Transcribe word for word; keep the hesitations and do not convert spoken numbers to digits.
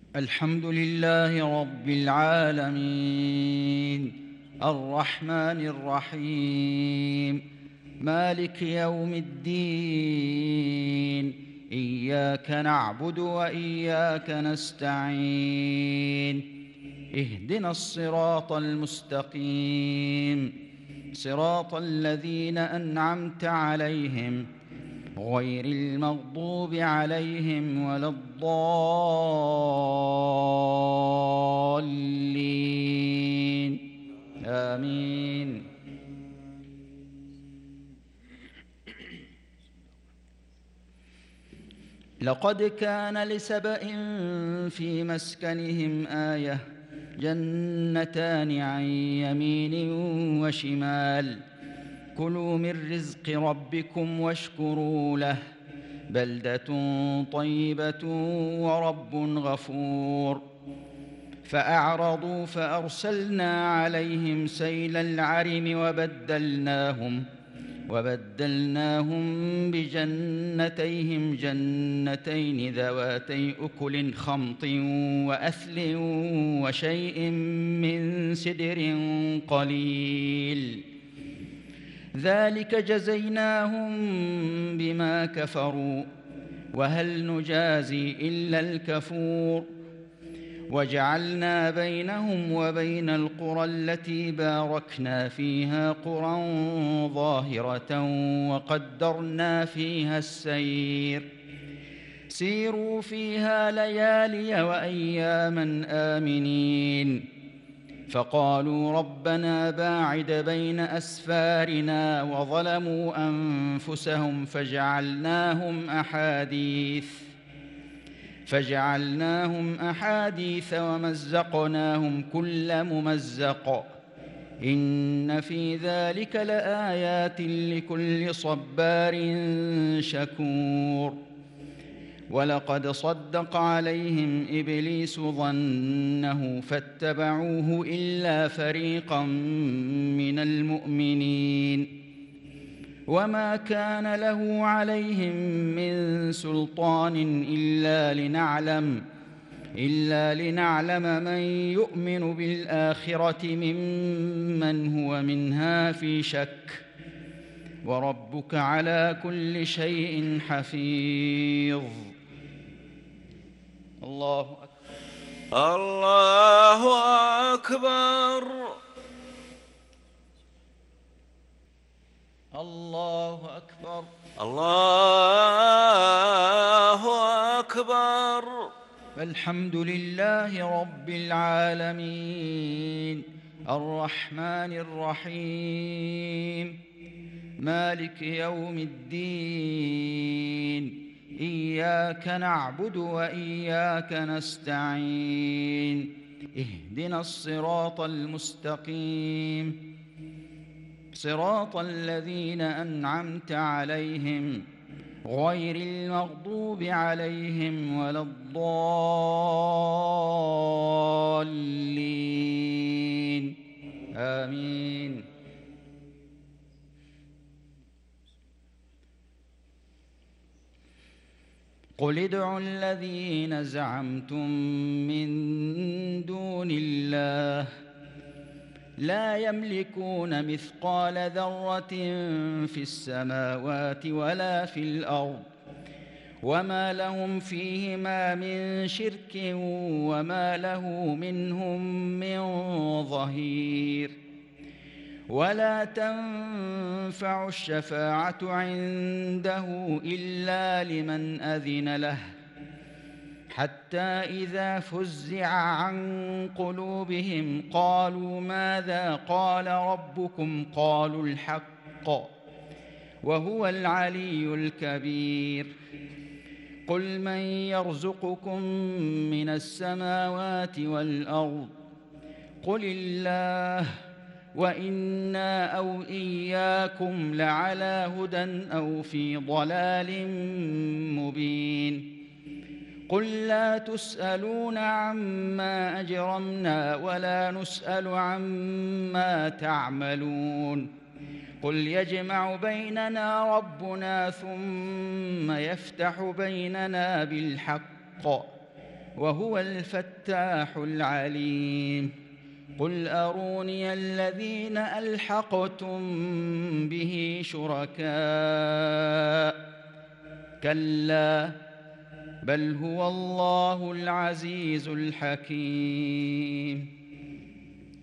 الحمد لله رب العالمين الرحمن الرحيم مالك يوم الدين إياك نعبد وإياك نستعين اهدنا الصراط المستقيم صراط الذين أنعمت عليهم غير المغضوب عليهم ولا الضالين آمين. لقد كان لسبإ في مسكنهم آية جنتان عن يمين وشمال كلوا من رزق ربكم واشكروا له بلدة طيبة ورب غفور. فأعرضوا فأرسلنا عليهم سيل العرم وبدلناهم وبدلناهم بجنتيهم جنتين ذواتي أكل خمط وأثل وشيء من سدر قليل ذلك جزيناهم بما كفروا وهل نجازي إلا الكفور. وجعلنا بينهم وبين القرى التي باركنا فيها قرى ظاهرة وقدرنا فيها السير سيروا فيها ليالي وأياما آمنين. فقالوا ربنا باعد بين أسفارنا وظلموا أنفسهم فجعلناهم أحاديث فجعلناهم أحاديث ومزقناهم كل ممزق إن في ذلك لآيات لكل صبار شكور. ولقد صدق عليهم إبليس ظنه فاتبعوه إلا فريقا من المؤمنين وما كان له عليهم من سلطان إلا لنعلم إلا لنعلم من يؤمن بالآخرة ممن هو منها في شك وربك على كل شيء حفيظ. الله أكبر. الله أكبر. الله أكبر. الله أكبر. الحمد لله رب العالمين الرحمن الرحيم مالك يوم الدين إياك نعبد وإياك نستعين اهدنا الصراط المستقيم صراط الذين أنعمت عليهم غير المغضوب عليهم ولا الضالين آمين. قل ادعوا الذين زعمتم من دون الله لا يملكون مثقال ذرة في السماوات ولا في الأرض وما لهم فيهما من شرك وما له منهم من ظهير. ولا تنفع الشفاعة عنده إلا لمن أذن له حتى إذا فزع عن قلوبهم قالوا ماذا قال ربكم قالوا الحق وهو العلي الكبير. قل من يرزقكم من السماوات والأرض قل الله وإنا أو إياكم لعلى هدى أو في ضلال مبين. قل لا تسألون عما أجرمنا ولا نسأل عما تعملون قل يجمع بيننا ربنا ثم يفتح بيننا بالحق وهو الفتاح العليم. قل أروني الذين ألحقتم به شركاء كلا بل هو الله العزيز الحكيم.